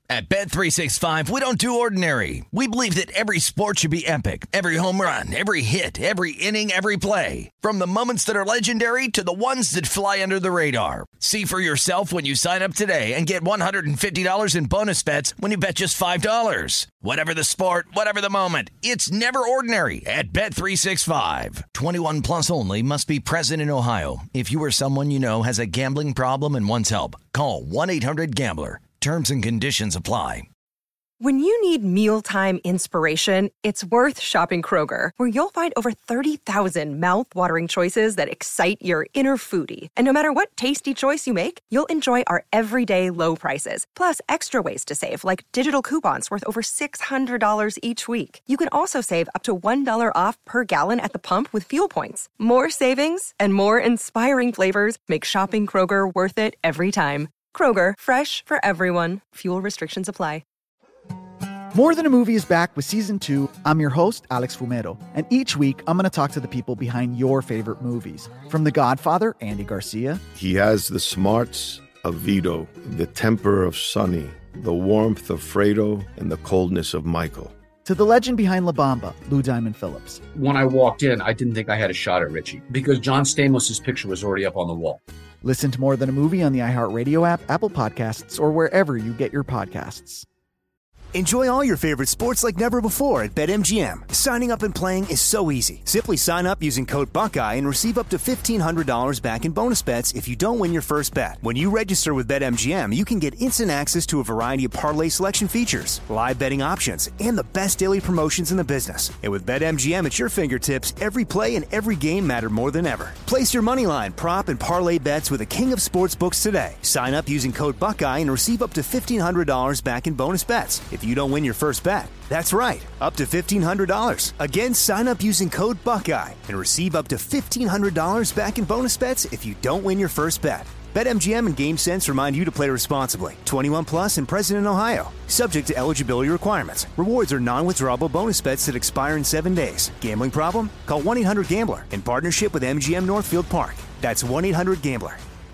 At Bet365, we don't do ordinary. We believe that every sport should be epic. Every home run, every hit, every inning, every play. From the moments that are legendary to the ones that fly under the radar. See for yourself when you sign up today and get $150 in bonus bets when you bet just $5. Whatever the sport, whatever the moment, it's never ordinary at Bet365. 21 plus only. Must be present in Ohio. If you or someone you know has a gambling problem and wants help, call 1-800-GAMBLER. Terms and conditions apply. When you need mealtime inspiration, it's worth shopping Kroger, where you'll find over 30,000 mouth-watering choices that excite your inner foodie. And no matter what tasty choice you make, you'll enjoy our everyday low prices, plus extra ways to save, like digital coupons worth over $600 each week. You can also save up to $1 off per gallon at the pump with fuel points. More savings and more inspiring flavors make shopping Kroger worth it every time. Kroger, fresh for everyone. Fuel restrictions apply. More Than a Movie is back with Season 2. I'm your host, Alex Fumero, and each week I'm going to talk to the people behind your favorite movies. From The Godfather, Andy Garcia. He has the smarts of Vito, the temper of Sonny, the warmth of Fredo, and the coldness of Michael. To the legend behind La Bamba, Lou Diamond Phillips. When I walked in, I didn't think I had a shot at Richie because John Stamos' picture was already up on the wall. Listen to More Than a Movie on the iHeartRadio app, Apple Podcasts, or wherever you get your podcasts. Enjoy all your favorite sports like never before at BetMGM. Signing up and playing is so easy. Simply sign up using code Buckeye and receive up to $1,500 back in bonus bets if you don't win your first bet. When you register with BetMGM, you can get instant access to a variety of parlay selection features, live betting options, and the best daily promotions in the business. And with BetMGM at your fingertips, every play and every game matter more than ever. Place your moneyline, prop, and parlay bets with the king of sportsbooks today. Sign up using code Buckeye and receive up to $1,500 back in bonus bets if you don't win your first bet. That's right, up to $1,500. Again, sign up using code Buckeye and receive up to $1,500 back in bonus bets if you don't win your first bet. BetMGM and GameSense remind you to play responsibly. 21 plus and present in Ohio. Subject to eligibility requirements. Rewards are non-withdrawable bonus bets that expire in 7 days. Gambling problem? Call 1-800-GAMBLER in partnership with MGM Northfield Park. That's 1-800-GAMBLER.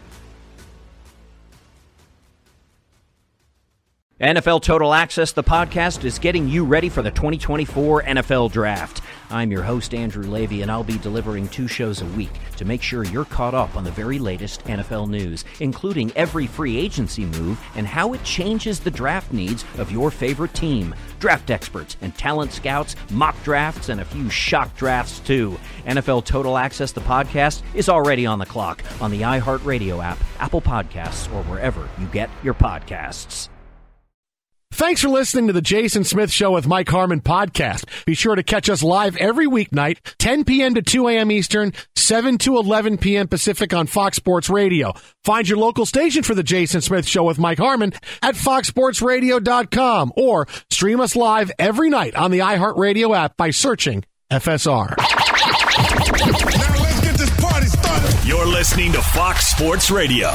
NFL Total Access, the podcast, is getting you ready for the 2024 NFL Draft. I'm your host, Andrew Levy, and I'll be delivering 2 shows a week to make sure you're caught up on the very latest NFL news, including every free agency move and how it changes the draft needs of your favorite team. Draft experts and talent scouts, mock drafts, and a few shock drafts, too. NFL Total Access, the podcast, is already on the clock on the iHeartRadio app, Apple Podcasts, or wherever you get your podcasts. Thanks for listening to the Jason Smith Show with Mike Harmon podcast. Be sure to catch us live every weeknight, 10 p.m. to 2 a.m. Eastern, 7 to 11 p.m. Pacific on Fox Sports Radio. Find your local station for the Jason Smith Show with Mike Harmon at foxsportsradio.com or stream us live every night on the iHeartRadio app by searching FSR. Now let's get this party started. You're listening to Fox Sports Radio.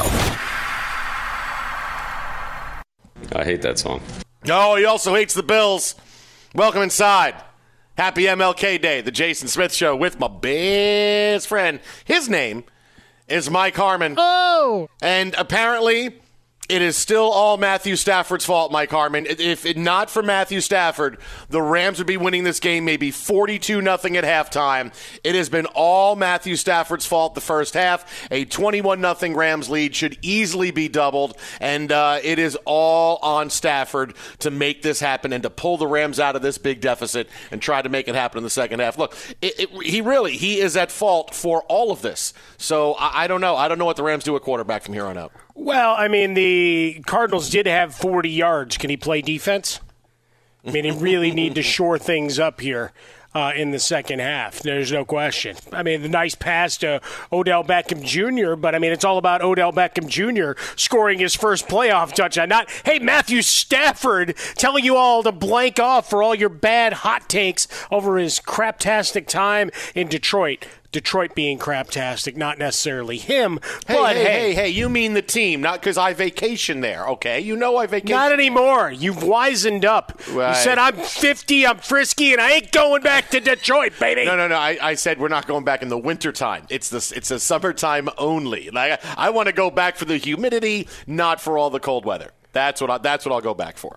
I hate that song. Oh, he also hates the Bills. Welcome inside. Happy MLK Day, the Jason Smith Show with my best friend. His name is Mike Harmon. Oh! And apparently, it is still all Matthew Stafford's fault, Mike Harmon. If it not for Matthew Stafford, the Rams would be winning this game maybe 42-0 at halftime. It has been all Matthew Stafford's fault the first half. A 21-0 Rams lead should easily be doubled, and it is all on Stafford to make this happen and to pull the Rams out of this big deficit and try to make it happen in the second half. Look, he is at fault for all of this. So I don't know. I don't know what the Rams do at quarterback from here on out. Well, I mean, the Cardinals did have 40 yards. Can he play defense? I mean, they really need to shore things up here in the second half. There's no question. I mean, the nice pass to Odell Beckham Jr., but, I mean, it's all about Odell Beckham Jr. scoring his first playoff touchdown. Not, hey, Matthew Stafford telling you all to blank off for all your bad hot takes over his craptastic time in Detroit. Detroit being craptastic, not necessarily him. Hey, you mean the team, not because I vacation there, okay? You know I vacation. Not anymore. You've wisened up. Right. You said, I'm 50, I'm frisky, and I ain't going back to Detroit, baby. No. I said we're not going back in the wintertime. It's the summertime only. Like, I want to go back for the humidity, not for all the cold weather. That's what I'll go back for.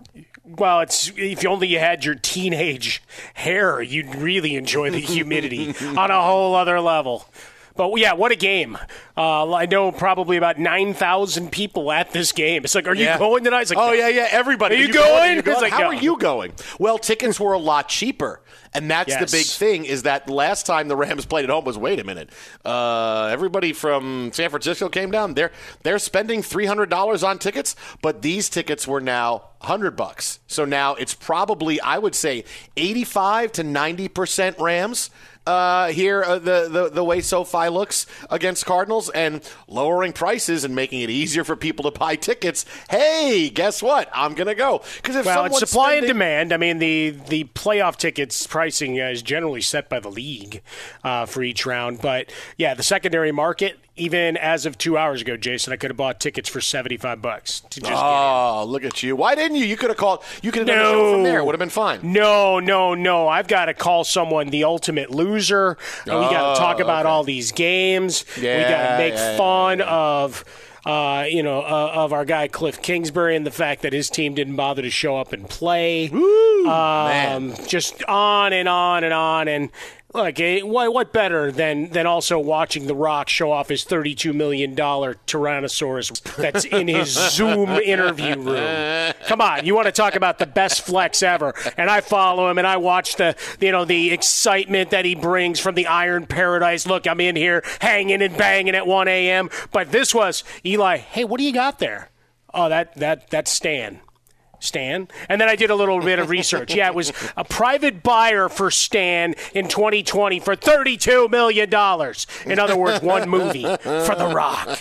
Well, if only you had your teenage hair, you'd really enjoy the humidity on a whole other level. But, yeah, what a game. I know probably about 9,000 people at this game. It's like, are you going tonight? It's like, oh, yeah, everybody. Are you going? It's like, how no. are you going? Well, tickets were a lot cheaper. And that's the big thing, is that last time the Rams played at home was, wait a minute, everybody from San Francisco came down. They're spending $300 on tickets, but these tickets were now $100. So now it's probably, I would say, 85 to 90% Rams. Here, the way SoFi looks against Cardinals, and lowering prices and making it easier for people to buy tickets. Hey, guess what? I'm going to go. It's supply and demand. I mean, the playoff tickets pricing is generally set by the league for each round. But, yeah, the secondary market, even as of 2 hours ago, Jason, I could have bought tickets for $75 to just get in. Look at you. Why didn't you? You could have called. You could have done the show from there. It would have been fine. No. I've got to call someone the ultimate loser. We got to talk about all these games. Yeah, we got to make fun of our guy Cliff Kingsbury and the fact that his team didn't bother to show up and play. Man. Just on and on and on. And look, what better than also watching The Rock show off his $32 million Tyrannosaurus that's in his Zoom interview room? Come on, you want to talk about the best flex ever? And I follow him, and I watch the excitement that he brings from the Iron Paradise. Look, I'm in here hanging and banging at 1 a.m. But this was Eli. Hey, what do you got there? Oh, that's Stan. And then I did a little bit of research. Yeah, it was a private buyer for Stan in 2020 for $32 million. In other words, one movie for The Rock.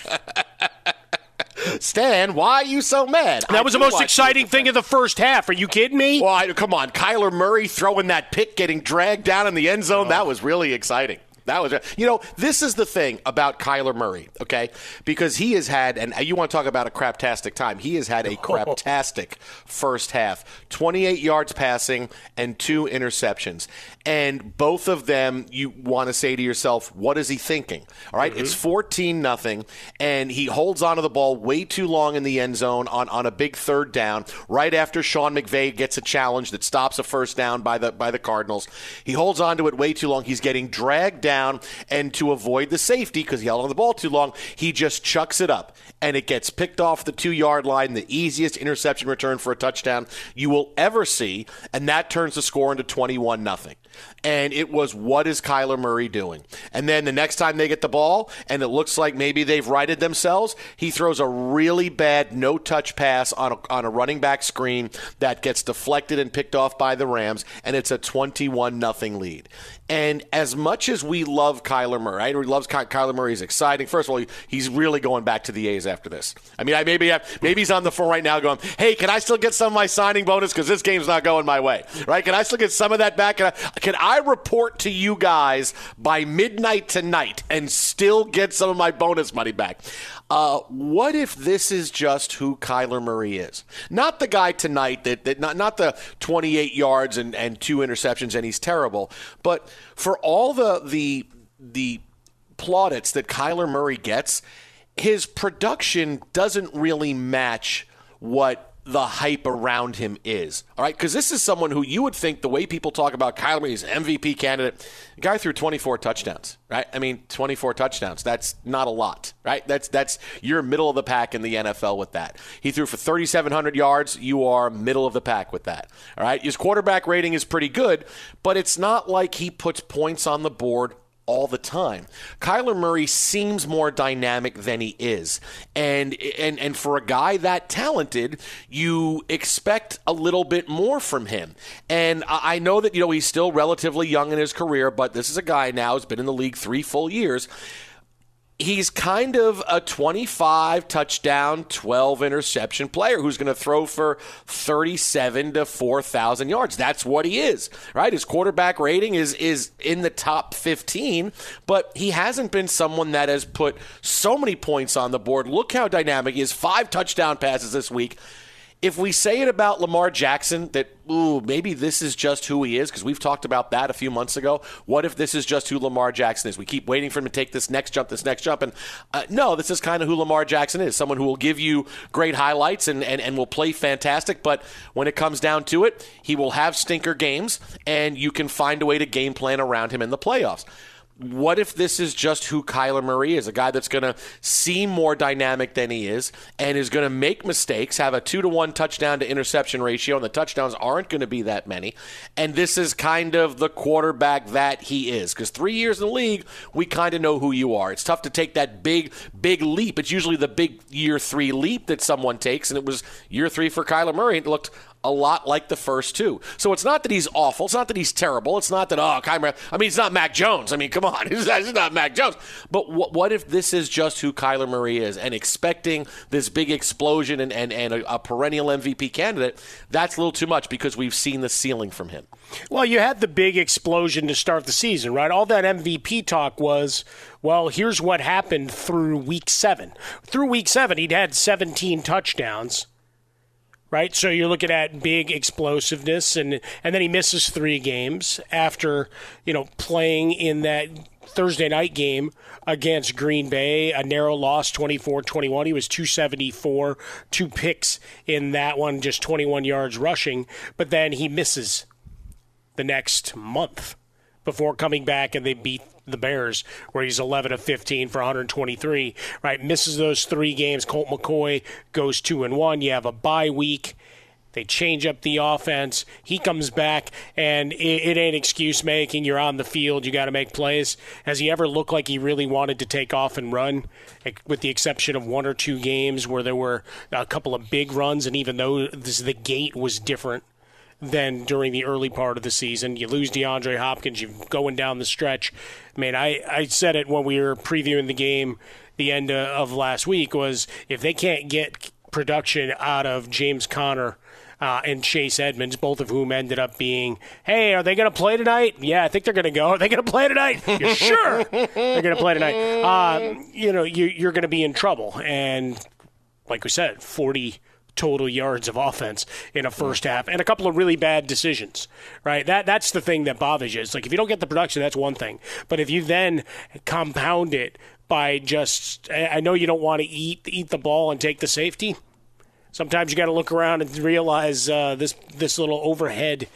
Stan, why are you so mad? That was the most exciting thing of the first half. Are you kidding me? Well, come on. Kyler Murray throwing that pick, getting dragged down in the end zone, that was really exciting. This is the thing about Kyler Murray, okay? Because he has had, and you want to talk about a craptastic time, he has had a craptastic first half. 28 yards passing and 2 interceptions. And both of them, you want to say to yourself, what is he thinking? All right, It's 14-0, and he holds onto the ball way too long in the end zone on a big third down, right after Sean McVay gets a challenge that stops a first down by the Cardinals. He holds onto it way too long. He's getting dragged down, and to avoid the safety, because he held on the ball too long, he just chucks it up, and it gets picked off the 2-yard line, the easiest interception return for a touchdown you will ever see, and that turns the score into 21-0. And it was, what is Kyler Murray doing? And then the next time they get the ball, and it looks like maybe they've righted themselves, he throws a really bad no-touch pass on a running back screen that gets deflected and picked off by the Rams, and it's a 21-0 lead. And as much as we love Kyler Murray, right? We love Kyler Murray. He's exciting. First of all, he's really going back to the A's after this. I mean, maybe he's on the phone right now going, hey, can I still get some of my signing bonus because this game's not going my way, right? Can I still get some of that back? Can I report to you guys by midnight tonight and still get some of my bonus money back? What if this is just who Kyler Murray is? Not the guy tonight that not the 28 yards and 2 interceptions and he's terrible, but for all the plaudits that Kyler Murray gets, his production doesn't really match what the hype around him is. All right, because this is someone who you would think, the way people talk about Kyler Murray, he's an MVP candidate. The guy threw 24 touchdowns, right? I mean, 24 touchdowns. That's not a lot, right? That's you're middle of the pack in the NFL with that. He threw for 3,700 yards. You are middle of the pack with that. All right, his quarterback rating is pretty good, but it's not like he puts points on the board all the time. Kyler Murray seems more dynamic than he is. And for a guy that talented, you expect a little bit more from him. And I know that, he's still relatively young in his career, but this is a guy now who's been in the league 3 full years. He's kind of a 25 touchdown, 12 interception player who's going to throw for 37 to 4,000 yards. That's what he is, right? His quarterback rating is in the top 15, but he hasn't been someone that has put so many points on the board. Look how dynamic he is. 5 touchdown passes this week. if we say it about Lamar Jackson, that, maybe this is just who he is, because we've talked about that a few months ago. What if this is just who Lamar Jackson is? We keep waiting for him to take this next jump. And no, this is kind of who Lamar Jackson is, someone who will give you great highlights and will play fantastic, but when it comes down to it, he will have stinker games, and you can find a way to game plan around him in the playoffs. What if this is just who Kyler Murray is, a guy that's going to seem more dynamic than he is and is going to make mistakes, have a 2-to-1 touchdown to interception ratio, and the touchdowns aren't going to be that many, and this is kind of the quarterback that he is? Because 3 years in the league, we kind of know who you are. It's tough to take that big leap. It's usually the big year 3 leap that someone takes, and it was year 3 for Kyler Murray. It looked a lot like the first 2. So it's not that he's awful. It's not that he's terrible. It's not that, it's not Mac Jones. I mean, come on. It's not Mac Jones. But what if this is just who Kyler Murray is, and expecting this big explosion and a perennial MVP candidate, that's a little too much, because we've seen the ceiling from him. Well, you had the big explosion to start the season, right? All that MVP talk was, well, here's what happened through week 7. Through week 7, he'd had 17 touchdowns. Right, so you're looking at big explosiveness, and then he misses 3 games after, playing in that Thursday night game against Green Bay, a narrow loss, 24-21. He was 274, 2 picks in that one, just 21 yards rushing, but then he misses the next month before coming back, and they beat the Bears, where he's 11 of 15 for 123, right? Misses those 3 games. Colt McCoy goes 2-1. You have a bye week. They change up the offense. He comes back, and it ain't excuse making. You're on the field. You got to make plays. Has he ever looked like he really wanted to take off and run, with the exception of 1 or 2 games where there were a couple of big runs, and even though the gate was different than during the early part of the season? You lose DeAndre Hopkins, you're going down the stretch. I mean, I said it when we were previewing the game the end of last week, was if they can't get production out of James Conner and Chase Edmonds, both of whom ended up being, hey, are they going to play tonight? Yeah, I think they're going to go. Are they going to play tonight? You're sure they're going to play tonight? You're going to be in trouble. And like we said, 40 total yards of offense in a first half, and a couple of really bad decisions, right? That's the thing that bothers you. It's like, if you don't get the production, that's one thing. But if you then compound it by just, I know you don't want to eat the ball and take the safety. Sometimes you got to look around and realize this little overhead,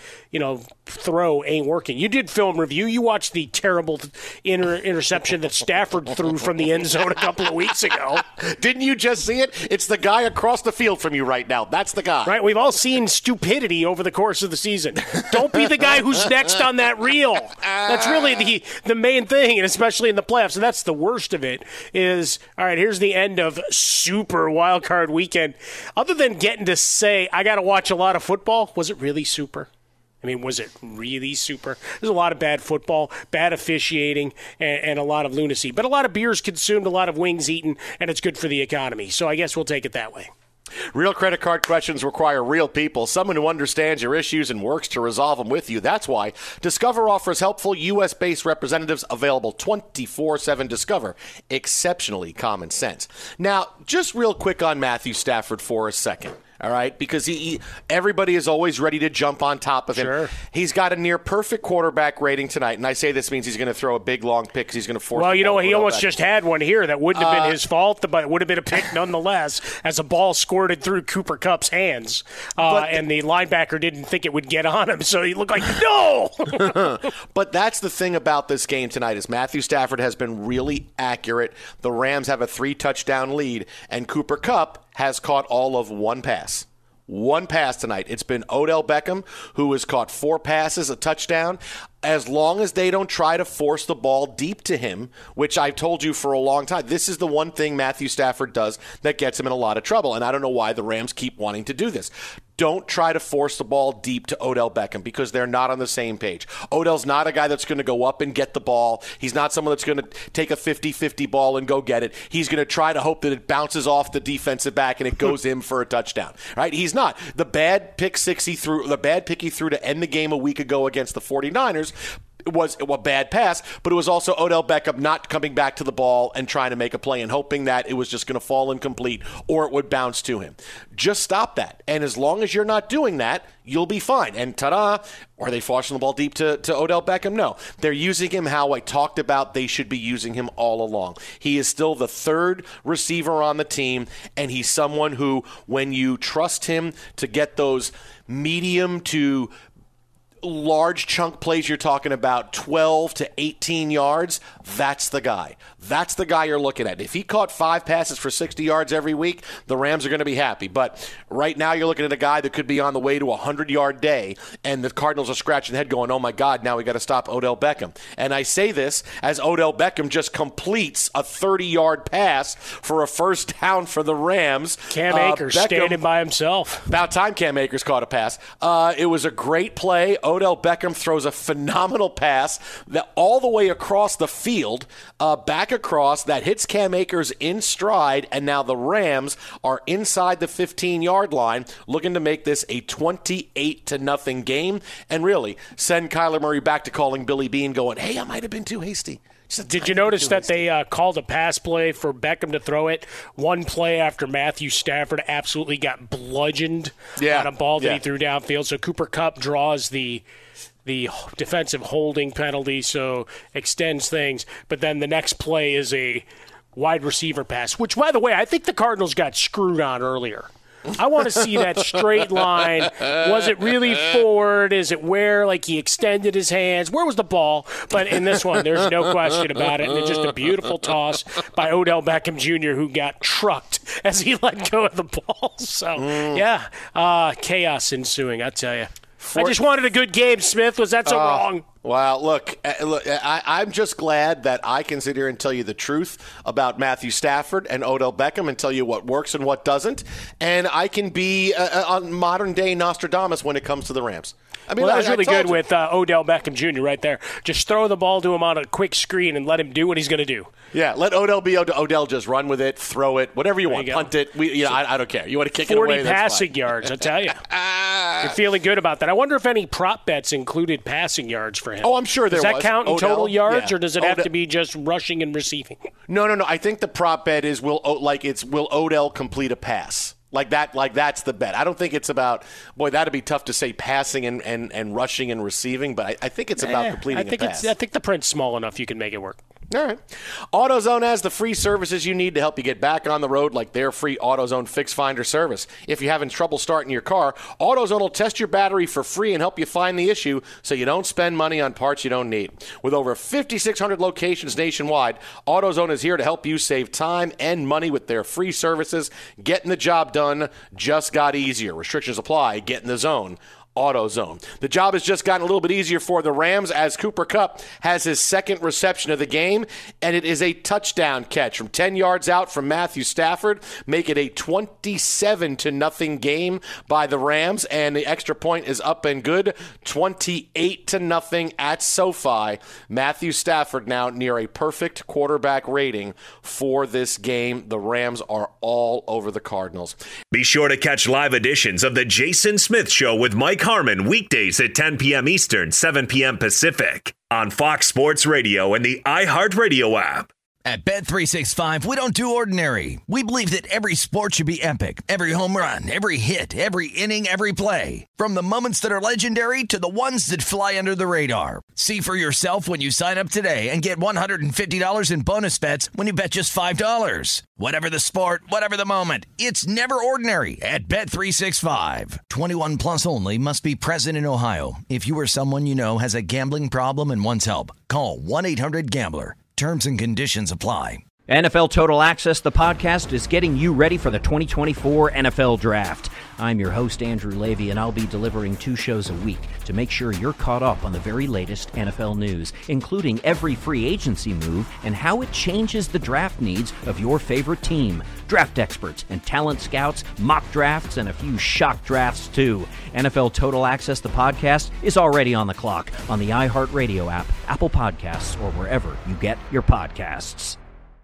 throw ain't working. You did film review. You watched the terrible interception that Stafford threw from the end zone a couple of weeks ago. Didn't you just see it? It's the guy across the field from you right now. That's the guy. Right? We've all seen stupidity over the course of the season. Don't be the guy who's next on that reel. That's really the main thing, and especially in the playoffs. And that's the worst of it is, all right, here's the end of super wild card weekend. Other than getting to say, I got to watch a lot of football, was it really super? I mean, was it really super? There's a lot of bad football, bad officiating, and a lot of lunacy. But a lot of beers consumed, a lot of wings eaten, and it's good for the economy. So I guess we'll take it that way. Real credit card questions require real people, someone who understands your issues and works to resolve them with you. That's why Discover offers helpful U.S.-based representatives available 24/7. Discover, exceptionally common sense. Now, just real quick on Matthew Stafford for a second. All right, because everybody is always ready to jump on top of him. Sure. He's got a near-perfect quarterback rating tonight, and I say this means he's going to throw a big, long pick because he's going to force. Well, he almost just had one here that wouldn't have been his fault, but it would have been a pick nonetheless, as a ball squirted through Cooper Kupp's hands, and the linebacker didn't think it would get on him, so he looked like, no! But that's the thing about this game tonight is Matthew Stafford has been really accurate. The Rams have a 3-touchdown lead, and Cooper Kupp has caught all of one pass. One pass tonight. It's been Odell Beckham, who has caught 4 passes, a touchdown. As long as they don't try to force the ball deep to him, which I've told you for a long time, this is the one thing Matthew Stafford does that gets him in a lot of trouble. And I don't know why the Rams keep wanting to do this. Don't try to force the ball deep to Odell Beckham because they're not on the same page. Odell's not a guy that's going to go up and get the ball. He's not someone that's going to take a 50-50 ball and go get it. He's going to try to hope that it bounces off the defensive back and it goes in for a touchdown. Right? He's not. The bad pick he threw to end the game a week ago against the 49ers was a bad pass, but it was also Odell Beckham not coming back to the ball and trying to make a play and hoping that it was just going to fall incomplete or it would bounce to him. Just stop that. And as long as you're not doing that, you'll be fine. And ta-da, are they forcing the ball deep to Odell Beckham? No. They're using him how I talked about they should be using him all along. He is still the third receiver on the team, and he's someone who, when you trust him to get those medium to large chunk plays, you're talking about 12 to 18 yards, that's the guy. That's the guy you're looking at. If he caught 5 passes for 60 yards every week, the Rams are going to be happy. But right now you're looking at a guy that could be on the way to a 100-yard day, and the Cardinals are scratching their head going, oh, my God, now we got to stop Odell Beckham. And I say this as Odell Beckham just completes a 30-yard pass for a first down for the Rams. Cam Akers standing by himself. About time Cam Akers caught a pass. It was a great play. Odell Beckham throws a phenomenal pass that all the way across the field, back across, that hits Cam Akers in stride, and now the Rams are inside the 15-yard line looking to make this a 28-0 game and really send Kyler Murray back to calling Billy Beane going, hey, I might have been too hasty. Did you notice that they called a pass play for Beckham to throw it one play after Matthew Stafford absolutely got bludgeoned on a ball that he threw downfield? So Cooper Kupp draws the defensive holding penalty, so extends things. But then the next play is a wide receiver pass, which, by the way, I think the Cardinals got screwed on earlier. I want to see that straight line. Was it really forward? Is it where, like, he extended his hands? Where was the ball? But in this one, there's no question about it. And it's just a beautiful toss by Odell Beckham Jr., who got trucked as he let go of the ball. So, chaos ensuing, I tell you. I just wanted a good game, Smith. Was that so wrong? Well, look, I'm just glad that I can sit here and tell you the truth about Matthew Stafford and Odell Beckham and tell you what works and what doesn't. And I can be a modern-day Nostradamus when it comes to the Rams. I mean, that was really good with Odell Beckham Jr. right there. Just throw the ball to him on a quick screen and let him do what he's going to do. Yeah, let Odell be Odell. Just run with it, throw it, whatever you want. Punt it. I don't care. You want to kick it away? 40 passing yards, I tell you. You're feeling good about that. I wonder if any prop bets included passing yards for him. Oh, I'm sure there was. Does that count in total yards, or does it have to be just rushing and receiving? No. I think the prop bet is will Odell complete a pass? Like that's the bet. I don't think it's about, boy, that'd be tough to say passing and rushing and receiving, but I think it's about completing a pass. I think the print's small enough you can make it work. All right. AutoZone has the free services you need to help you get back on the road, like their free AutoZone Fix Finder service. If you're having trouble starting your car, AutoZone will test your battery for free and help you find the issue so you don't spend money on parts you don't need. With over 5,600 locations nationwide, AutoZone is here to help you save time and money with their free services. Getting the job done just got easier. Restrictions apply. Get in the zone. AutoZone. The job has just gotten a little bit easier for the Rams as Cooper Kupp has his second reception of the game, and it is a touchdown catch from 10 yards out from Matthew Stafford. Make it a 27-0 game by the Rams, and the extra point is up and good. 28-0 at SoFi. Matthew Stafford now near a perfect quarterback rating for this game. The Rams are all over the Cardinals. Be sure to catch live editions of The Jason Smith Show with Mike Harmon weekdays at 10 p.m. Eastern, 7 p.m. Pacific on Fox Sports Radio and the iHeartRadio app. At Bet365, we don't do ordinary. We believe that every sport should be epic. Every home run, every hit, every inning, every play. From the moments that are legendary to the ones that fly under the radar. See for yourself when you sign up today and get $150 in bonus bets when you bet just $5. Whatever the sport, whatever the moment, it's never ordinary at Bet365. 21 plus only. Must be present in Ohio. If you or someone you know has a gambling problem and wants help, call 1-800-GAMBLER. Terms and conditions apply. NFL Total Access, the podcast, is getting you ready for the 2024 NFL Draft. I'm your host, Andrew Levy, and I'll be delivering 2 shows a week to make sure you're caught up on the very latest NFL news, including every free agency move and how it changes the draft needs of your favorite team. Draft experts and talent scouts, mock drafts, and a few shock drafts, too. NFL Total Access, the podcast, is already on the clock on the iHeartRadio app, Apple Podcasts, or wherever you get your podcasts.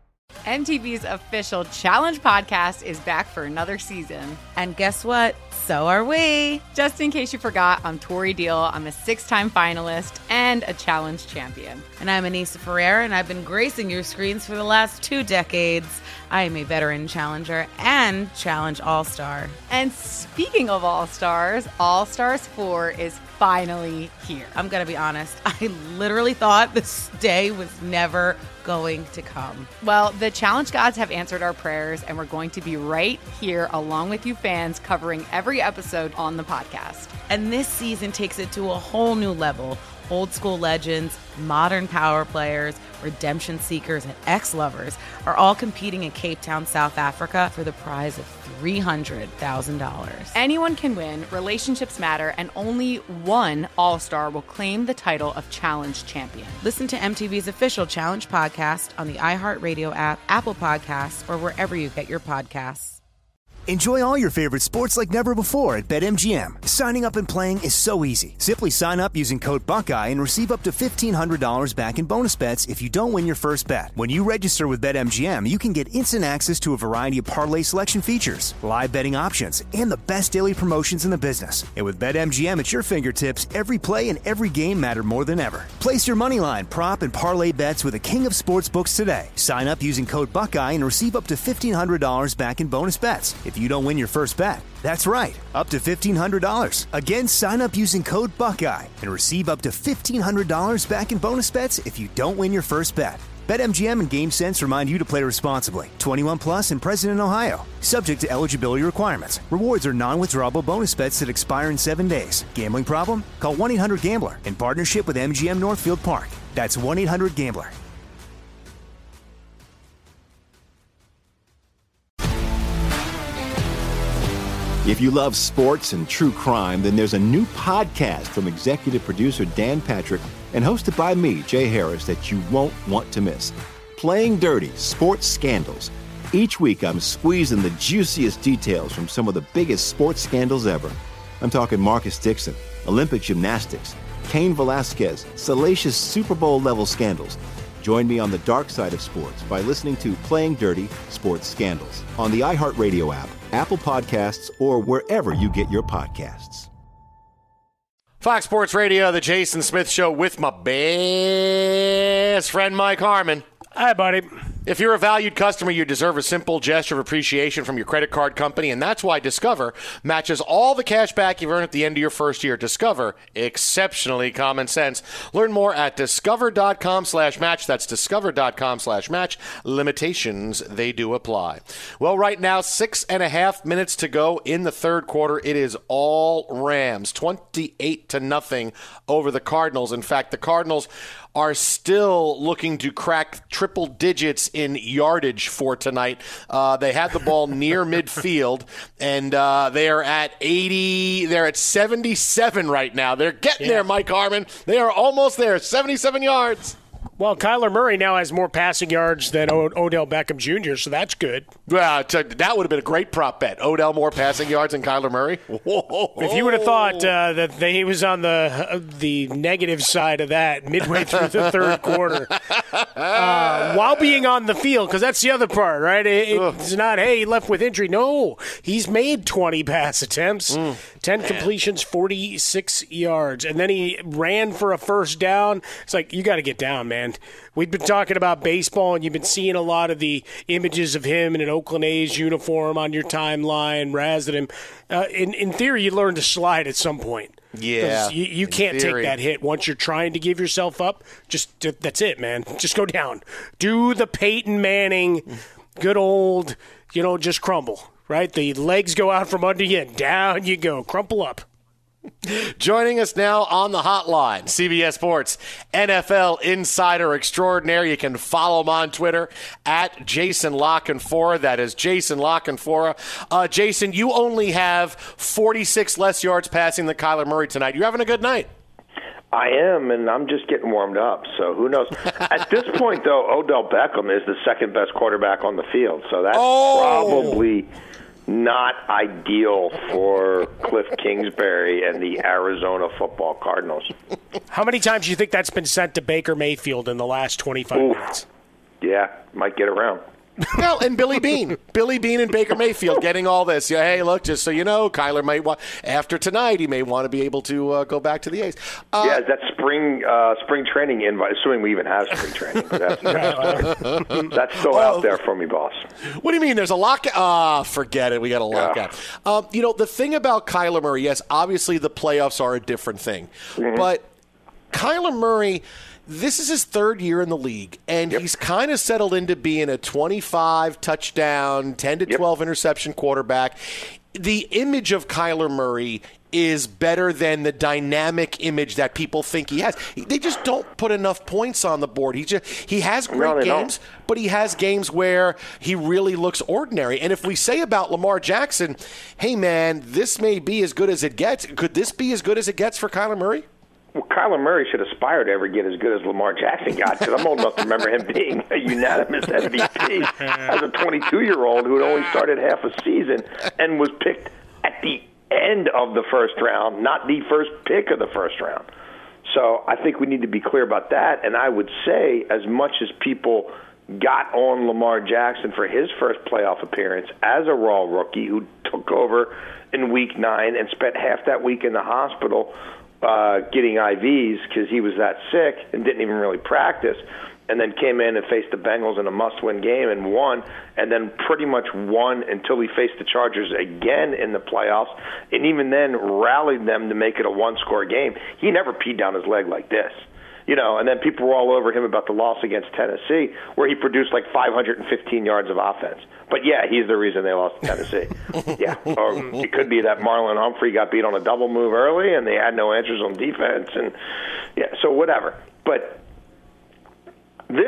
MTV's official Challenge podcast is back for another season. And guess what? So are we. Just in case you forgot, I'm Tori Deal. I'm a 6-time finalist and a Challenge champion. And I'm Anissa Ferreira, and I've been gracing your screens for the last 2 decades. I am a veteran challenger and Challenge All-Star. And speaking of All-Stars, All-Stars 4 is finally here. I'm going to be honest. I literally thought this day was never going to come. Well, the Challenge gods have answered our prayers, and we're going to be right here along with you fans covering every episode on the podcast. And this season takes it to a whole new level. Old school legends, modern power players, redemption seekers, and ex-lovers are all competing in Cape Town, South Africa for the prize of $300,000. Anyone can win, relationships matter, and only one All-Star will claim the title of Challenge champion. Listen to MTV's official Challenge podcast on the iHeartRadio app, Apple Podcasts, or wherever you get your podcasts. Enjoy all your favorite sports like never before at BetMGM. Signing up and playing is so easy. Simply sign up using code Buckeye and receive up to $1,500 back in bonus bets if you don't win your first bet. When you register with BetMGM, you can get instant access to a variety of parlay selection features, live betting options, and the best daily promotions in the business. And with BetMGM at your fingertips, every play and every game matter more than ever. Place your moneyline, prop, and parlay bets with the king of sportsbooks today. Sign up using code Buckeye and receive up to $1,500 back in bonus bets if you don't win your first bet. That's right, up to $1,500. Again, sign up using code Buckeye and receive up to $1,500 back in bonus bets if you don't win your first bet. BetMGM and GameSense remind you to play responsibly. 21 plus and present in Ohio. Subject to eligibility requirements. Rewards are non-withdrawable bonus bets that expire in 7 days. Gambling problem? Call 1-800-GAMBLER in partnership with MGM Northfield Park. That's 1-800-GAMBLER. If you love sports and true crime, then there's a new podcast from executive producer Dan Patrick and hosted by me, Jay Harris, that you won't want to miss. Playing Dirty: Sports Scandals. Each week, I'm squeezing the juiciest details from some of the biggest sports scandals ever. I'm talking Marcus Dixon, Olympic gymnastics, Cain Velasquez, salacious Super Bowl-level scandals. Join me on the dark side of sports by listening to Playing Dirty: Sports Scandals on the iHeartRadio app, Apple Podcasts, or wherever you get your podcasts. Fox Sports Radio, the Jason Smith Show with my best friend Mike Harmon. Hi, buddy. If you're a valued customer, you deserve a simple gesture of appreciation from your credit card company, and that's why Discover matches all the cash back you've earned at the end of your first year. Discover, exceptionally common sense. Learn more at discover.com/match. That's discover.com/match. Limitations, they do apply. Well, right now, 6.5 minutes to go in the third quarter. It is all Rams, 28-0 over the Cardinals. In fact, the Cardinals are still looking to crack triple digits in yardage for tonight. They had the ball near midfield, and they are at 80. They're at 77 right now. They're getting there, Mike Harmon. They are almost there, 77 yards. Well, Kyler Murray now has more passing yards than Odell Beckham Jr., so that's good. Well, that would have been a great prop bet. Odell more passing yards than Kyler Murray. Whoa. If you would have thought that he was on the negative side of that midway through the third quarter, while being on the field, because that's the other part, right? It's not, hey, he left with injury. No, he's made 20 pass attempts, 10 completions, 46 yards, and then he ran for a first down. It's like, you got to get down, man. We've been talking about baseball, and you've been seeing a lot of the images of him in an Oakland A's uniform on your timeline, razzing him. In theory, you learn to slide at some point. Yeah. You can't take that hit. Once you're trying to give yourself up, that's it, man. Just go down. Do the Peyton Manning, good old, just crumble, right? The legs go out from under you, and down you go. Crumple up. Joining us now on the hotline, CBS Sports NFL Insider Extraordinaire. You can follow him on Twitter at Jason La Canfora. That is Jason La Canfora. Jason, you only have 46 less yards passing than Kyler Murray tonight. You having a good night? I am, and I'm just getting warmed up, so who knows. At this point, though, Odell Beckham is the second best quarterback on the field, so that's probably not ideal for Cliff Kingsbury and the Arizona Football Cardinals. How many times do you think that's been sent to Baker Mayfield in the last 25 minutes? Yeah, might get around. Well, and Billy Bean and Baker Mayfield getting all this. Yeah, hey, look, just so you know, Kyler might want after tonight. He may want to be able to go back to the A's. Yeah, that's spring training invite. Assuming we even have spring training, that's still out there for me, boss. What do you mean? There's a lockout? Forget it. We got a lockout. The thing about Kyler Murray, yes, obviously the playoffs are a different thing, but Kyler Murray. This is his third year in the league, and he's kind of settled into being a 25 touchdown, 10 to 12 interception quarterback. The image of Kyler Murray is better than the dynamic image that people think he has. They just don't put enough points on the board. He has great games, but he has games where he really looks ordinary. And if we say about Lamar Jackson, hey, man, this may be as good as it gets, could this be as good as it gets for Kyler Murray? Well, Kyler Murray should aspire to ever get as good as Lamar Jackson got, because I'm old enough to remember him being a unanimous MVP as a 22-year-old who had only started half a season and was picked at the end of the first round, not the first pick of the first round. So I think we need to be clear about that. And I would say, as much as people got on Lamar Jackson for his first playoff appearance as a raw rookie who took over in Week 9 and spent half that week in the hospital getting IVs because he was that sick and didn't even really practice, and then came in and faced the Bengals in a must-win game and won, and then pretty much won until he faced the Chargers again in the playoffs, and even then rallied them to make it a one-score game. He never peed down his leg like this. And then people were all over him about the loss against Tennessee, where he produced like 515 yards of offense. But, yeah, he's the reason they lost to Tennessee. Yeah. Or it could be that Marlon Humphrey got beat on a double move early and they had no answers on defense. And, yeah, so whatever. But this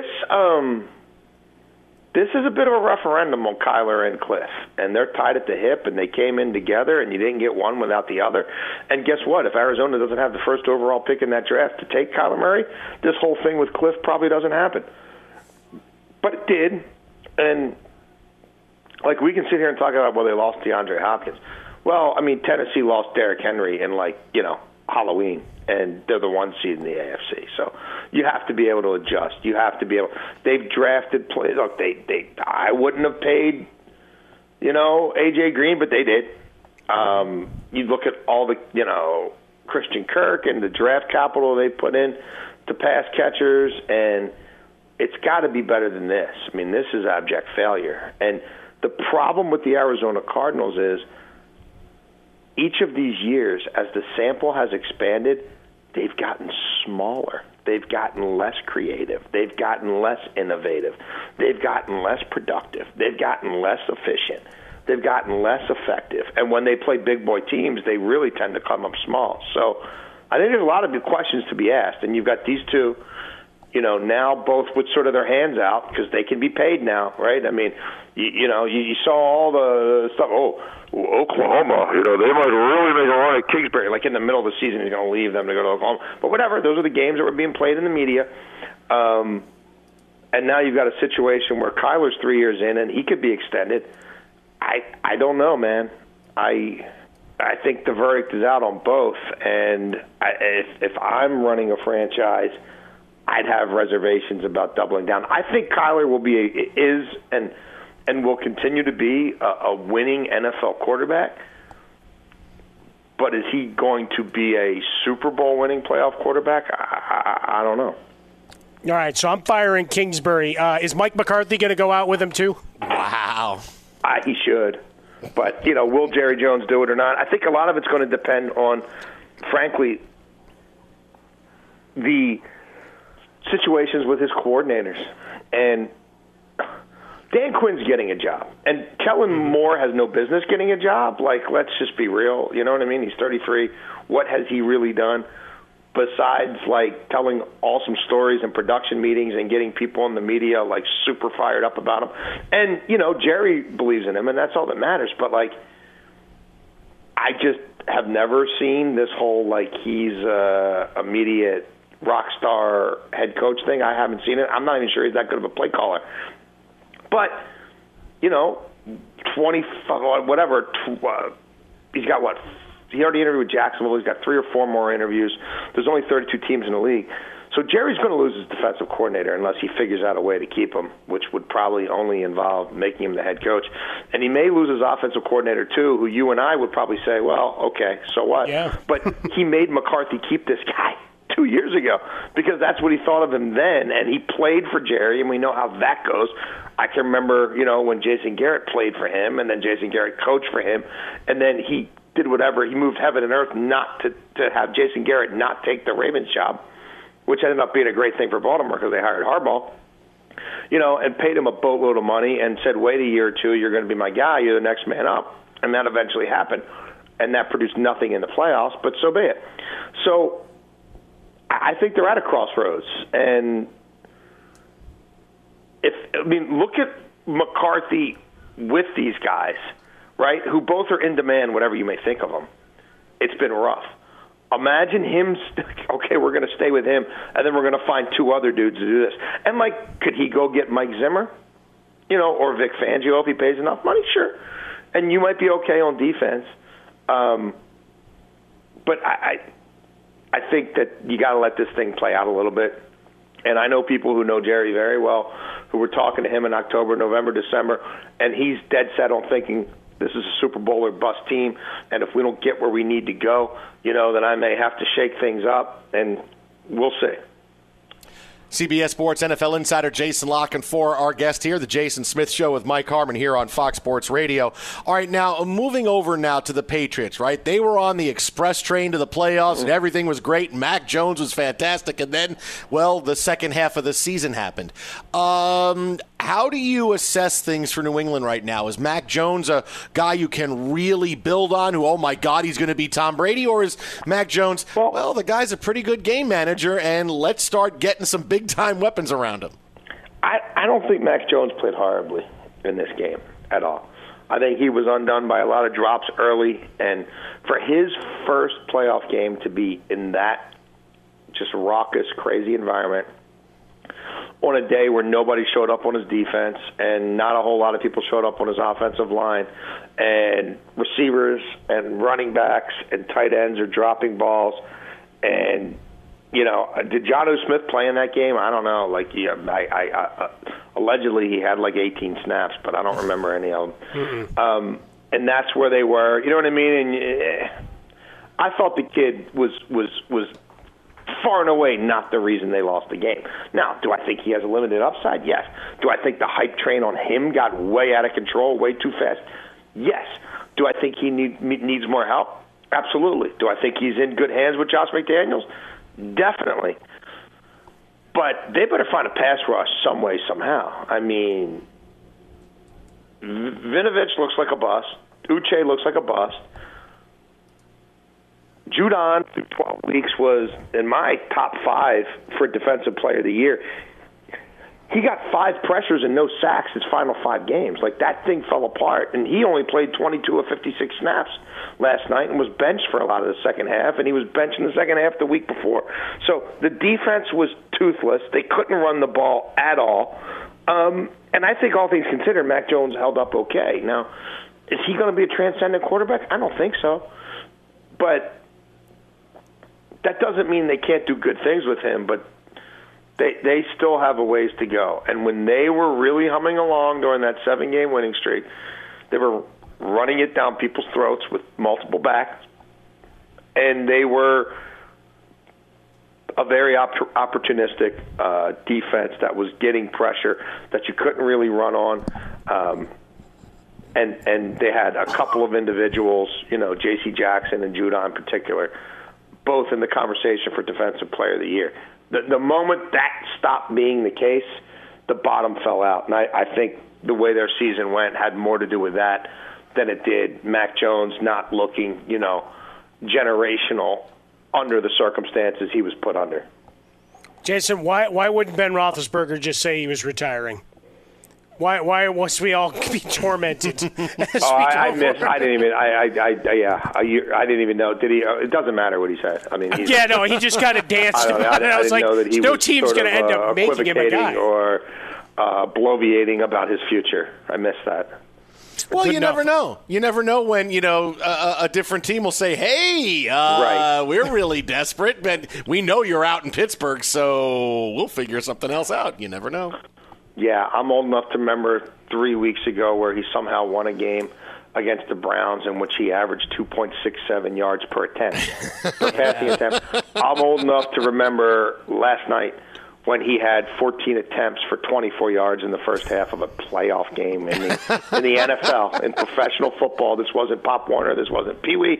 is a bit of a referendum on Kyler and Cliff, and they're tied at the hip, and they came in together, and you didn't get one without the other. And guess what? If Arizona doesn't have the first overall pick in that draft to take Kyler Murray, this whole thing with Cliff probably doesn't happen. But it did, and like we can sit here and talk about, well, they lost DeAndre Hopkins. Well, I mean, Tennessee lost Derrick Henry in Halloween, and they're the 1 seed in the AFC. So you have to be able to adjust. You have to be able. They've drafted players. Look, I wouldn't have paid, AJ Green, but they did. You look at all the, Christian Kirk and the draft capital they put in to pass catchers, and it's got to be better than this. I mean, this is abject failure. And the problem with the Arizona Cardinals is each of these years, as the sample has expanded, they've gotten smaller. They've gotten less creative. They've gotten less innovative. They've gotten less productive. They've gotten less efficient. They've gotten less effective. And when they play big boy teams, they really tend to come up small. So I think there's a lot of good questions to be asked. And you've got these two, now both with sort of their hands out because they can be paid now, right? I mean, you saw all the stuff. Oh, Oklahoma, they might really make a run at Kingsbury. Like in the middle of the season, he's going to leave them to go to Oklahoma. But whatever, those are the games that were being played in the media. And now you've got a situation where Kyler's 3 years in and he could be extended. I don't know, man. I think the verdict is out on both. And if I'm running a franchise, I'd have reservations about doubling down. I think Kyler is and will continue to be a winning NFL quarterback. But is he going to be a Super Bowl winning playoff quarterback? I don't know. All right, so I'm firing Kingsbury. Is Mike McCarthy going to go out with him too? Wow. He should. But, will Jerry Jones do it or not? I think a lot of it's going to depend on, frankly, the situations with his coordinators. And Dan Quinn's getting a job. And Kellen Moore has no business getting a job. Let's just be real. You know what I mean? He's 33. What has he really done besides, telling awesome stories and production meetings and getting people in the media, super fired up about him? And, Jerry believes in him, and that's all that matters. But, I just have never seen this whole, he's immediate rock star head coach thing. I haven't seen it. I'm not even sure he's that good of a play caller. But, 25, whatever, he's got what? He already interviewed with Jacksonville. He's got 3 or 4 more interviews. There's only 32 teams in the league. So Jerry's going to lose his defensive coordinator unless he figures out a way to keep him, which would probably only involve making him the head coach. And he may lose his offensive coordinator, too, who you and I would probably say, well, okay, so what? Yeah. But he made McCarthy keep this guy 2 years ago because that's what he thought of him then, and he played for Jerry, and we know how that goes. I can remember, when Jason Garrett played for him, and then Jason Garrett coached for him, and then he did whatever. He moved heaven and earth not to have Jason Garrett not take the Ravens job, which ended up being a great thing for Baltimore because they hired Harbaugh, and paid him a boatload of money and said, wait a year or two, you're going to be my guy, you're the next man up. And that eventually happened, and that produced nothing in the playoffs, but so be it. So I think they're at a crossroads. And look at McCarthy with these guys, right, who both are in demand, whatever you may think of them. It's been rough. Imagine him, okay, we're going to stay with him, and then we're going to find two other dudes to do this. And, could he go get Mike Zimmer, or Vic Fangio if he pays enough money? Sure. And you might be okay on defense. But I think that you got to let this thing play out a little bit. And I know people who know Jerry very well who were talking to him in October, November, December, and he's dead set on thinking this is a Super Bowl or bust team, and if we don't get where we need to go, then I may have to shake things up, and we'll see. CBS Sports NFL insider Jason La Canfora, our guest here, the Jason Smith Show with Mike Harmon here on Fox Sports Radio. All right, now moving over now to the Patriots, right? They were on the express train to the playoffs, and everything was great. Mac Jones was fantastic, and then, the second half of the season happened. How do you assess things for New England right now? Is Mac Jones a guy you can really build on, who, oh my God, he's going to be Tom Brady? Or is Mac Jones, the guy's a pretty good game manager, and let's start getting some big-time weapons around him? I don't think Mac Jones played horribly in this game at all. I think he was undone by a lot of drops early, and for his first playoff game to be in that just raucous, crazy environment, on a day where nobody showed up on his defense and not a whole lot of people showed up on his offensive line, and receivers and running backs and tight ends are dropping balls, and did Jonnu Smith play in that game? I don't know. Allegedly he had 18 snaps, but I don't remember any of them. And that's where they were. You know what I mean? And I thought the kid was far and away not the reason they lost the game. Now, do I think he has a limited upside? Yes. Do I think the hype train on him got way out of control, way too fast? Yes. Do I think he needs more help? Absolutely. Do I think he's in good hands with Josh McDaniels? Definitely. But they better find a pass rush some way, somehow. I mean, Vinovich looks like a bust. Uche looks like a bust. Judon, through 12 weeks, was in my top 5 for Defensive Player of the Year. He got 5 pressures and no sacks his final 5 games. That thing fell apart, and he only played 22 of 56 snaps last night and was benched for a lot of the second half, and he was benched in the second half the week before. So the defense was toothless. They couldn't run the ball at all. And I think all things considered, Mac Jones held up okay. Now, is he going to be a transcendent quarterback? I don't think so. But that doesn't mean they can't do good things with him, but they still have a ways to go. And when they were really humming along during that 7-game winning streak, they were running it down people's throats with multiple backs, and they were a very opportunistic defense that was getting pressure that you couldn't really run on. And they had a couple of individuals, J.C. Jackson and Judon in particular, both in the conversation for Defensive Player of the Year. The moment that stopped being the case, the bottom fell out. And I think the way their season went had more to do with that than it did Mac Jones not looking, generational under the circumstances he was put under. Jason, why wouldn't Ben Roethlisberger just say he was retiring? Why must we all be tormented? I didn't even know. Did he? It doesn't matter what he said. I mean, he just kind of danced. I was like, no team's going to end up making him a guy or bloviating about his future. I missed that. Well, you enough. never know. You never know when, a different team will say, hey, we're really desperate, but we know you're out in Pittsburgh, so we'll figure something else out. You never know. Yeah, I'm old enough to remember 3 weeks ago where he somehow won a game against the Browns in which he averaged 2.67 yards per attempt, per passing attempt. I'm old enough to remember last night when he had 14 attempts for 24 yards in the first half of a playoff game in the NFL, in professional football. This wasn't Pop Warner. This wasn't Pee Wee.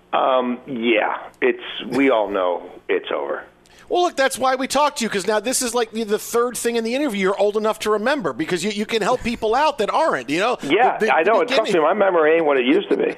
We all know it's over. Well, look, that's why we talked to you, because now this is like the third thing in the interview you're old enough to remember, because you can help people out that aren't, Yeah, I know. And trust me, my memory ain't what it used to be.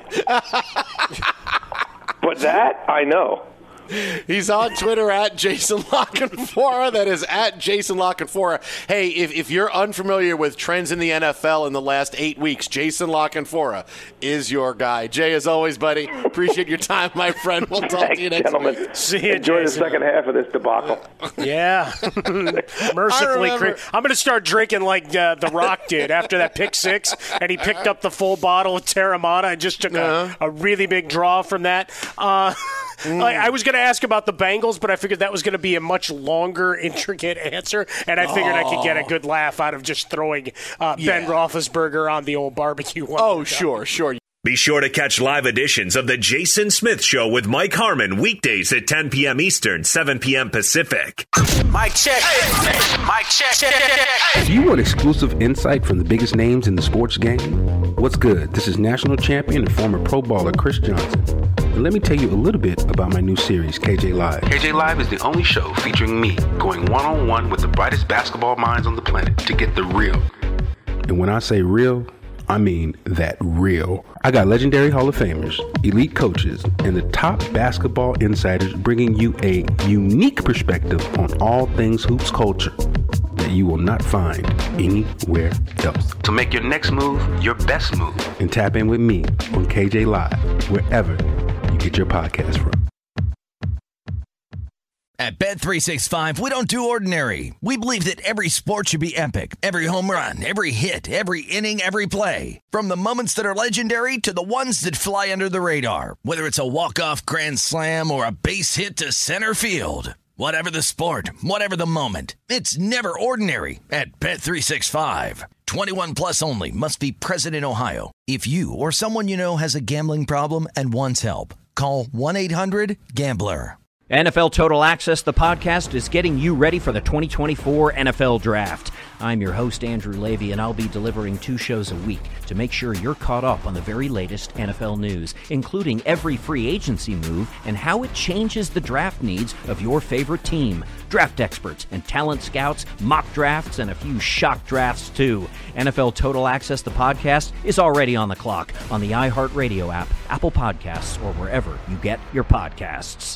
But that, I know. He's on Twitter at Jason Lockenfora. That is at Jason Lockenfora. Hey, if you're unfamiliar with trends in the NFL in the last 8 weeks, Jason Lockenfora is your guy. Jay, as always, buddy, appreciate your time, my friend. We'll talk to you next week. See you, Enjoy Jason. the second half of this debacle. Yeah. Mercifully, I'm going to start drinking like The Rock did after that pick six, and he picked up the full bottle of Terramana and just took a really big draw from that. I was going to ask about the Bengals, but I figured that was going to be a much longer, intricate answer, and I figured I could get a good laugh out of just throwing Ben Roethlisberger on the old barbecue one. Oh, sure. Be sure to catch live editions of The Jason Smith Show with Mike Harmon weekdays at 10 p.m. Eastern, 7 p.m. Pacific. Mic check. Mic check. Do you want exclusive insight from the biggest names in the sports game? What's good? This is national champion and former pro baller Chris Johnson. And let me tell you a little bit about my new series, KJ Live. KJ Live is the only show featuring me going one-on-one with the brightest basketball minds on the planet to get the real. And when I say real, I mean that real. I got legendary Hall of Famers, elite coaches, and the top basketball insiders bringing you a unique perspective on all things hoops culture that you will not find anywhere else. So make your next move your best move and tap in with me on KJ Live, wherever you get your podcast from. At Bet365, we don't do ordinary. We believe that every sport should be epic. Every home run, every hit, every inning, every play. From the moments that are legendary to the ones that fly under the radar. Whether it's a walk-off grand slam or a base hit to center field. Whatever the sport, whatever the moment. It's never ordinary at Bet365. 21 plus only. Must be present in Ohio. If you or someone you know has a gambling problem and wants help, call 1-800-GAMBLER. NFL Total Access, the podcast, is getting you ready for the 2024 NFL Draft. I'm your host, Andrew Levy, and I'll be delivering 2 shows a week to make sure you're caught up on the very latest NFL news, including every free agency move and how it changes the draft needs of your favorite team. Draft experts and talent scouts, mock drafts, and a few shock drafts, too. NFL Total Access, the podcast, is already on the clock on the iHeartRadio app, Apple Podcasts, or wherever you get your podcasts.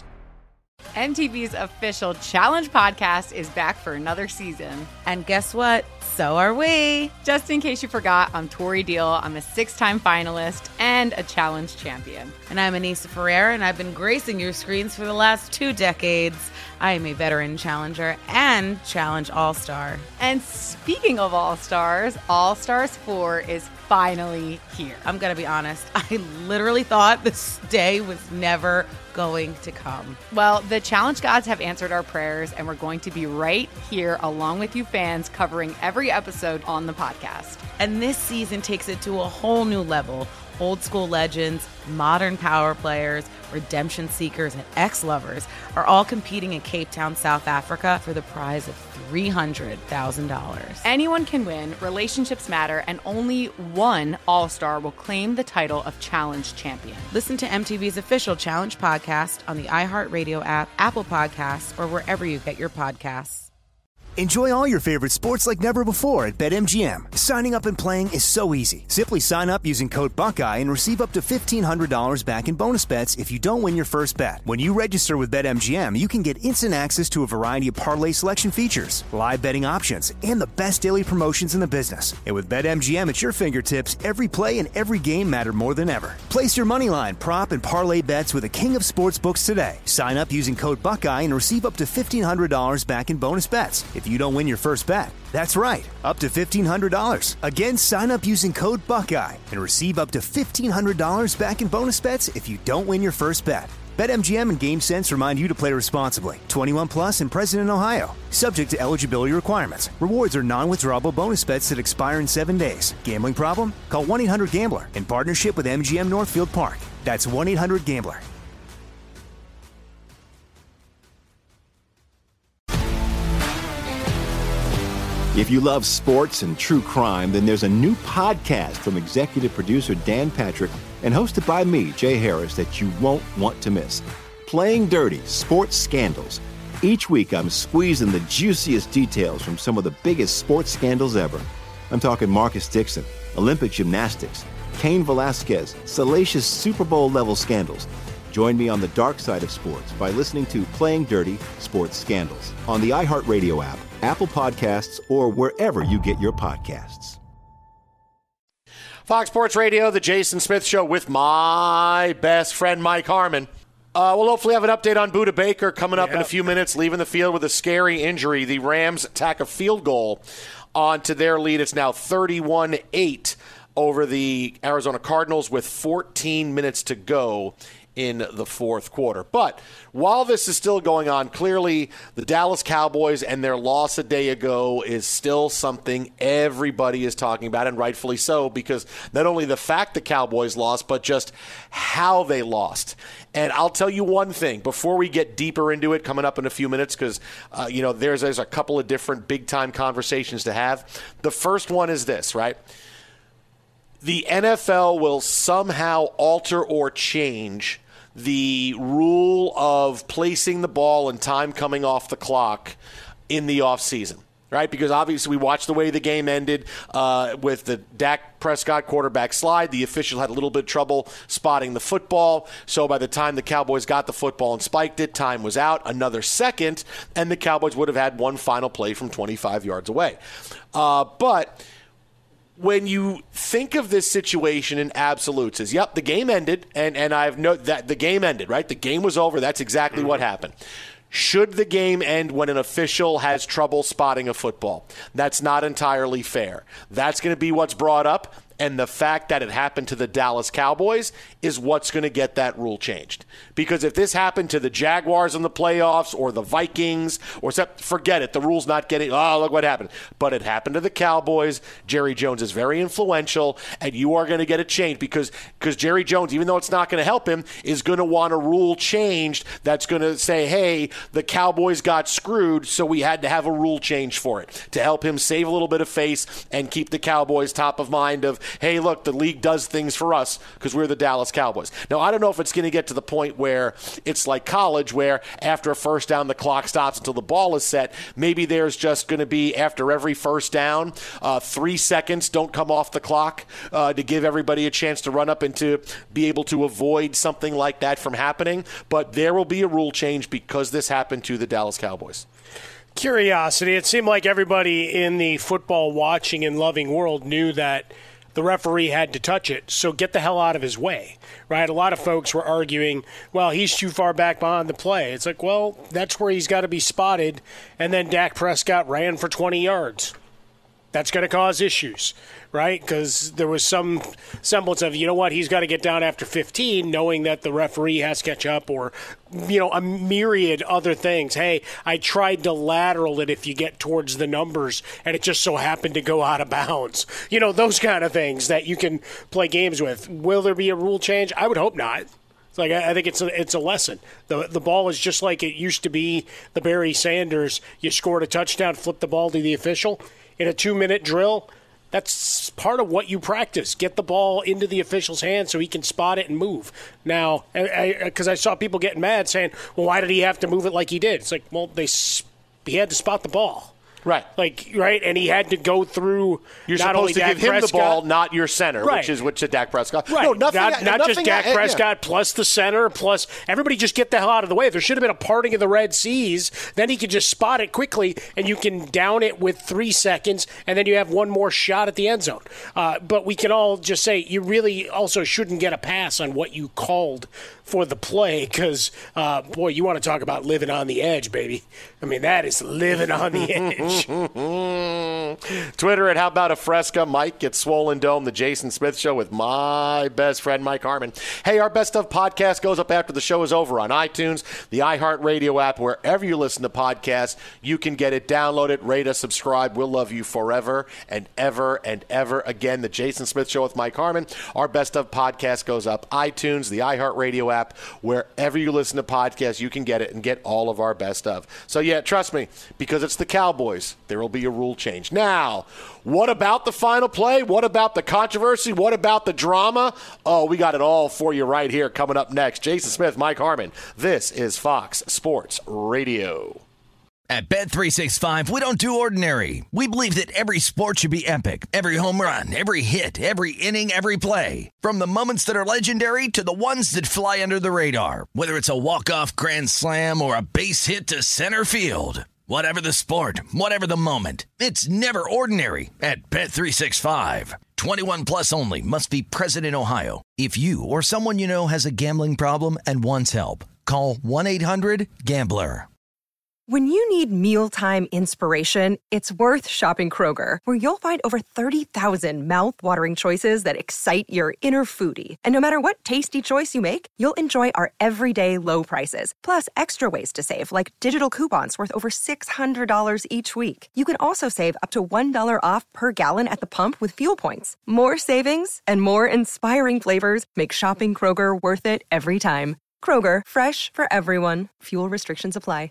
MTV's official Challenge podcast is back for another season. And guess what? So are we. Just in case you forgot, I'm Tori Deal. I'm a 6-time finalist and a Challenge champion. And I'm Anissa Ferreira, and I've been gracing your screens for the last 2 decades. I am a veteran challenger and Challenge All-Star. And speaking of All-Stars, All-Stars 4 is finally here. I'm going to be honest. I literally thought this day was never going to come. Well, the Challenge gods have answered our prayers, and we're going to be right here along with you fans covering every episode on the podcast. And this season takes it to a whole new level. Old school legends, modern power players, redemption seekers, and ex-lovers are all competing in Cape Town, South Africa for the prize of $300,000. Anyone can win, relationships matter, and only one All-Star will claim the title of Challenge champion. Listen to MTV's official Challenge podcast on the iHeartRadio app, Apple Podcasts, or wherever you get your podcasts. Enjoy all your favorite sports like never before at BetMGM. Signing up and playing is so easy. Simply sign up using code Buckeye and receive up to $1,500 back in bonus bets if you don't win your first bet. When you register with BetMGM, you can get instant access to a variety of parlay selection features, live betting options, and the best daily promotions in the business. And with BetMGM at your fingertips, every play and every game matter more than ever. Place your moneyline, prop, and parlay bets with the king of sportsbooks today. Sign up using code Buckeye and receive up to $1,500 back in bonus bets. if you don't win your first bet. That's right, up to $1,500. Again, sign up using code Buckeye and receive up to $1,500 back in bonus bets if you don't win your first bet. BetMGM and GameSense remind you to play responsibly. 21 plus and present in Ohio. Subject to eligibility requirements. Rewards are non-withdrawable bonus bets that expire in 7 days. Gambling problem? Call 1-800-GAMBLER in partnership with MGM Northfield Park. That's 1-800-GAMBLER. If you love sports and true crime, then there's a new podcast from executive producer Dan Patrick and hosted by me, Jay Harris, that you won't want to miss. Playing Dirty: Sports Scandals. Each week, I'm squeezing the juiciest details from some of the biggest sports scandals ever. I'm talking Marcus Dixon, Olympic gymnastics, Cain Velasquez, salacious Super Bowl-level scandals. Join me on the dark side of sports by listening to Playing Dirty: Sports Scandals on the iHeartRadio app, Apple Podcasts, or wherever you get your podcasts. Fox Sports Radio, the Jason Smith Show with my best friend, Mike Harmon. We'll hopefully have an update on Budda Baker coming up in a few minutes, leaving the field with a scary injury. The Rams tack a field goal onto their lead. It's now 31-8 over the Arizona Cardinals with 14 minutes to go in the fourth quarter. But while this is still going on, clearly the Dallas Cowboys and their loss a day ago is still something everybody is talking about, and rightfully so, because not only the fact the Cowboys lost, but just how they lost. And I'll tell you one thing before we get deeper into it coming up in a few minutes, because there's a couple of different big-time conversations to have. The first one is this, right? The NFL will somehow alter or change the rule of placing the ball and time coming off the clock in the offseason, right? Because obviously we watched the way the game ended with the Dak Prescott quarterback slide. The official had a little bit of trouble spotting the football. So by the time the Cowboys got the football and spiked it, time was out. Another second, and the Cowboys would have had one final play from 25 yards away. But when you think of this situation in absolutes, is the game ended, and I've noted that the game ended, right? The game was over. That's exactly what happened. Should the game end when an official has trouble spotting a football? That's not entirely fair. That's going to be what's brought up, and the fact that it happened to the Dallas Cowboys is what's going to get that rule changed. Because if this happened to the Jaguars in the playoffs or the Vikings, forget it. The rule's not getting, look what happened. But it happened to the Cowboys. Jerry Jones is very influential, and you are going to get it changed because Jerry Jones, even though it's not going to help him, is going to want a rule changed that's going to say, hey, the Cowboys got screwed, so we had to have a rule change for it to help him save a little bit of face and keep the Cowboys top of mind of, hey, look, the league does things for us because we're the Dallas Cowboys. Now, I don't know if it's going to get to the point where it's like college where after a first down, the clock stops until the ball is set. Maybe there's just going to be, after every first down, 3 seconds don't come off the clock to give everybody a chance to run up and to be able to avoid something like that from happening. But there will be a rule change because this happened to the Dallas Cowboys. Curiosity. It seemed like everybody in the football watching and loving world knew that the referee had to touch it, so get the hell out of his way, right? A lot of folks were arguing, well, he's too far back behind the play. It's like, well, that's where he's got to be spotted, and then Dak Prescott ran for 20 yards. That's going to cause issues, right? Because there was some semblance of, he's got to get down after 15, knowing that the referee has to catch up, or, a myriad other things. Hey, I tried to lateral it if you get towards the numbers, and it just so happened to go out of bounds. Those kind of things that you can play games with. Will there be a rule change? I would hope not. It's like, I think it's a lesson. The ball is just like it used to be the Barry Sanders. You scored a touchdown, flip the ball to the official. In a 2-minute drill, that's part of what you practice. Get the ball into the official's hand so he can spot it and move. Now, because I saw people getting mad saying, well, why did he have to move it like he did? It's like, well, he had to spot the ball. Right. Right, and he had to go through. You're not supposed only to Dak give him Prescott, the ball, not your center, right. which is Dak Prescott. Right. No, nothing. Not just Dak Prescott plus the center plus everybody. Just get the hell out of the way. If there should have been a parting of the Red Seas, then he could just spot it quickly, and you can down it with 3 seconds, and then you have one more shot at the end zone. But we can all just say you really also shouldn't get a pass on what you called for the play because, boy, you want to talk about living on the edge, baby. I mean, that is living on the edge. Twitter at How About a Fresca. Mike gets Swollen Dome, the Jason Smith Show with my best friend, Mike Harmon. Hey, our Best Of podcast goes up after the show is over on iTunes, the iHeartRadio app, wherever you listen to podcasts. You can get it, download it, rate us, subscribe. We'll love you forever and ever and ever. Again, the Jason Smith Show with Mike Harmon. Our Best Of podcast goes up iTunes, the iHeartRadio app, wherever you listen to podcasts. You can get it and get all of our Best Of. So, yeah, trust me, because it's the Cowboys, there will be a rule change. Now, what about the final play? What about the controversy? What about the drama? Oh, we got it all for you right here coming up next. Jason Smith, Mike Harmon. This is Fox Sports Radio. At Bet365, we don't do ordinary. We believe that every sport should be epic. Every home run, every hit, every inning, every play. From the moments that are legendary to the ones that fly under the radar. Whether it's a walk-off grand slam or a base hit to center field. Whatever the sport, whatever the moment. It's never ordinary at Bet365. 21 plus only. Must be present in Ohio. If you or someone you know has a gambling problem and wants help, call 1-800-GAMBLER. When you need mealtime inspiration, it's worth shopping Kroger, where you'll find over 30,000 mouth-watering choices that excite your inner foodie. And no matter what tasty choice you make, you'll enjoy our everyday low prices, plus extra ways to save, like digital coupons worth over $600 each week. You can also save up to $1 off per gallon at the pump with fuel points. More savings and more inspiring flavors make shopping Kroger worth it every time. Kroger, fresh for everyone. Fuel restrictions apply.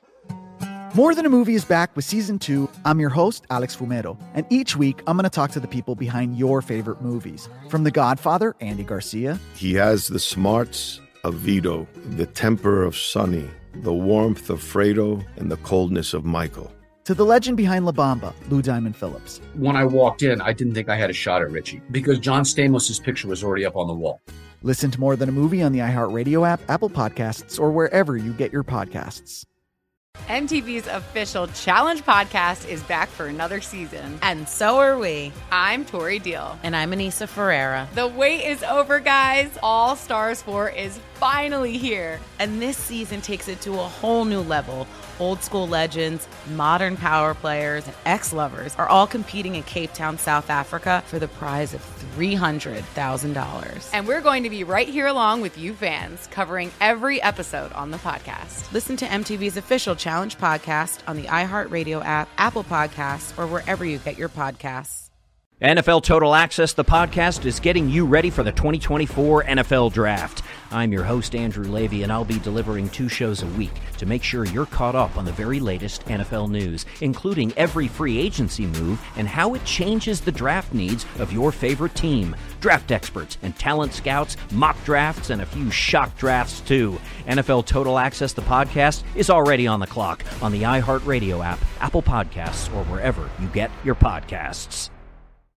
More Than a Movie is back with Season 2. I'm your host, Alex Fumero, and each week I'm going to talk to the people behind your favorite movies. From The Godfather, Andy Garcia. He has the smarts of Vito, the temper of Sonny, the warmth of Fredo, and the coldness of Michael. To the legend behind La Bamba, Lou Diamond Phillips. When I walked in, I didn't think I had a shot at Richie because John Stamos' picture was already up on the wall. Listen to More Than a Movie on the iHeartRadio app, Apple Podcasts, or wherever you get your podcasts. MTV's official Challenge podcast is back for another season. And so are we. I'm Tori Deal. And I'm Anissa Ferreira. The wait is over, guys. All Stars 4 is finally here. And this season takes it to a whole new level. Old school legends, modern power players, and ex-lovers are all competing in Cape Town, South Africa for the prize of $300,000. And we're going to be right here along with you fans, covering every episode on the podcast. Listen to MTV's official Challenge podcast on the iHeartRadio app, Apple Podcasts, or wherever you get your podcasts. NFL Total Access, the podcast, is getting you ready for the 2024 NFL Draft. I'm your host, Andrew Levy, and I'll be delivering 2 shows a week to make sure you're caught up on the very latest NFL news, including every free agency move and how it changes the draft needs of your favorite team. Draft experts and talent scouts, mock drafts, and a few shock drafts, too. NFL Total Access, the podcast, is already on the clock on the iHeartRadio app, Apple Podcasts, or wherever you get your podcasts.